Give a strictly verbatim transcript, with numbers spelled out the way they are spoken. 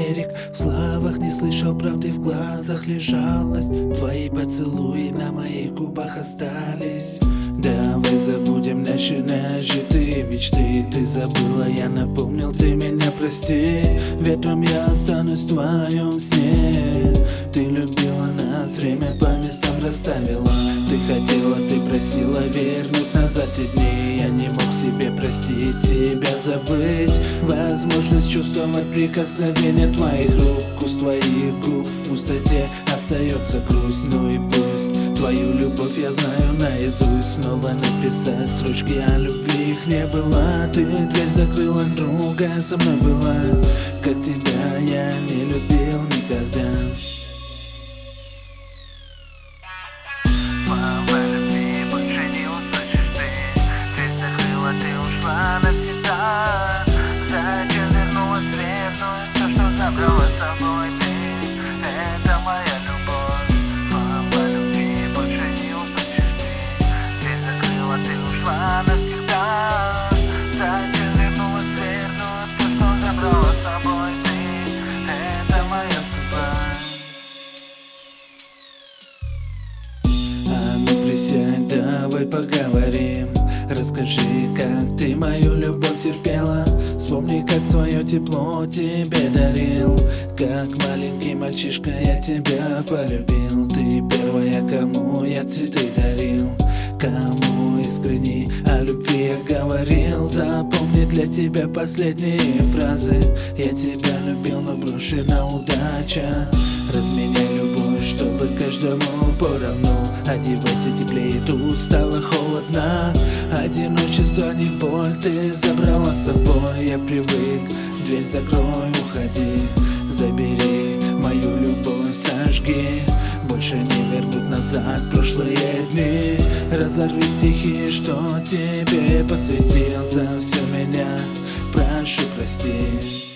берег. В словах не слышал правды, в глазах лежалась. Твои поцелуи на моих губах остались. Давай забудем наши нажитые мечты. Ты забыла, я напомнил, ты меня прости. Ветром я останусь в твоем сне. Ты любила нас, время по местам расставила. Ты хотела, ты просила вернуть назад те дни. Я не мог себе простить, тебя забыть. Возможность чувствовать прикосновение твоих рук, вкус твоих губ. В пустоте остается грусть, ну и пусть. Твою любовь я знаю наизусть. Снова написать строчки о любви, их не было. Ты дверь закрыла, другая со мной была. Как тебя я не любил никогда. Слова любви больше не услышишь ты. Дверь закрыла, ты ушла навсегда. Зачем вернулась дверь, ну и все, что забрала с собой ты. Это моя любовь. Слова любви больше не услышишь ты. Дверь закрыла, ты ушла навсегда. Зачем вернулась дверь, ну и все, что забрала с собой ты. Это моя судьба. А ну присядь, давай поговорим. Расскажи, как ты мою любовь терпела. Вспомни, как свое тепло тебе дарил. Как маленький мальчишка я тебя полюбил. Ты первая, кому я цветы дарил. Кому искренне о любви я говорил. Запомни для тебя последние фразы. Я тебя любил, но брошена удача. Разменяй любовь, чтобы каждому поровну. Одевайся теплее, тут стало холодно. Одиночество не боль, ты забрала с собой. Я привык, дверь закрой, уходи. Забери мою любовь, сожги. Больше не вернуть назад прошлые дни. Разорви стихи, что тебе посвятил. За все меня прошу прости.